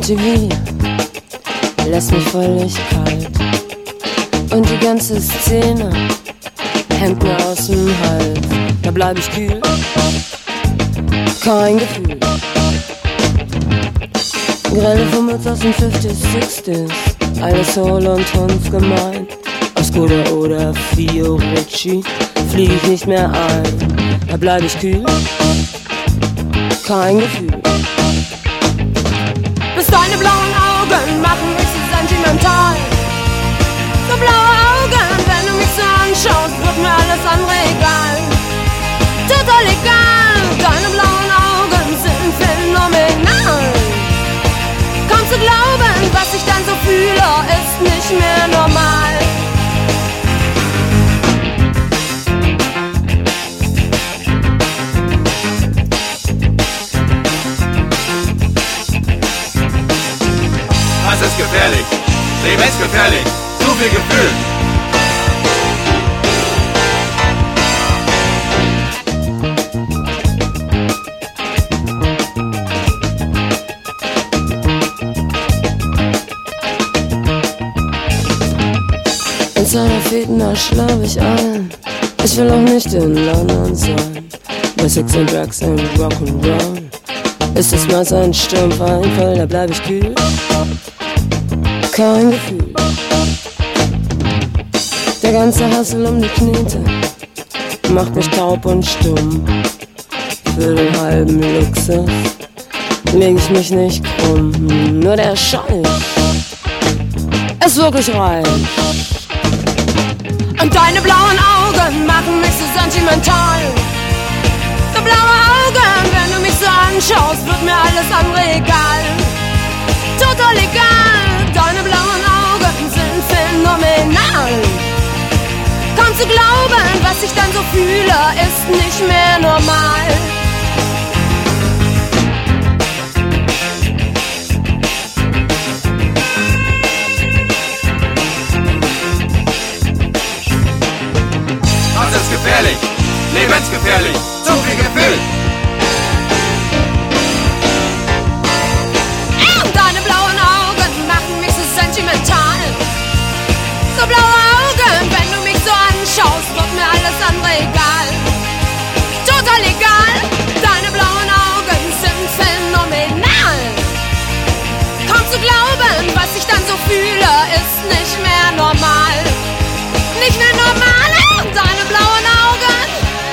MTV lässt mich völlig kalt und die ganze Szene hängt mir aus dem Hals. Da bleib ich kühl, kein Gefühl. Grelle Fummels aus den 50s, 60s, alles Soul und Tanz gemeint. Auf Skoda oder Fiorucci flieg ich nicht mehr ein. Da bleib ich kühl, kein Gefühl. Bis deine blauen Augen machen mich so sentimental. So blaue Augen, wenn du mich so anschaust, wird mir alles andere egal. Total egal, deine blauen Augen sind phänomenal. Kaum zu glauben, was ich dann so fühle, ist nicht mehr normal. Das ist gefährlich, lebensgefährlich, zu viel Gefühl. In seiner Fäden schlaf ich ein. Ich will auch nicht in London sein. Bei Sex and Drugs and Rock'n'Roll ist es mal ein stumpfer Einfall, da bleib ich kühl. Kein Gefühl. Der ganze Hassel um die Knete macht mich taub und stumm. Für den halben Luxus leg ich mich nicht krumm. Nur der Schall ist wirklich reich. Und deine blauen Augen machen mich so sentimental. So blaue Augen, wenn du mich so anschaust, wird mir alles andere egal. Total egal, deine blauen Augen sind phänomenal. Kaum zu glauben, was ich dann so fühle, ist nicht mehr normal. Das ist gefährlich, lebensgefährlich, zu viel Gefühl. Deine blauen Augen machen mich so sentimental. So blaue Augen, wenn du mich so anschaust, wird mir alles andere egal. Total egal, deine blauen Augen sind phänomenal. Kaum zu glauben, was ich dann so fühle, ist nicht mehr normal. Nicht mehr normal, deine blauen Augen.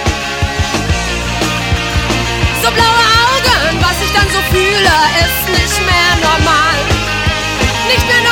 So blaue Augen, was ich dann so fühle, ist nicht mehr normal. Nicht mehr normal.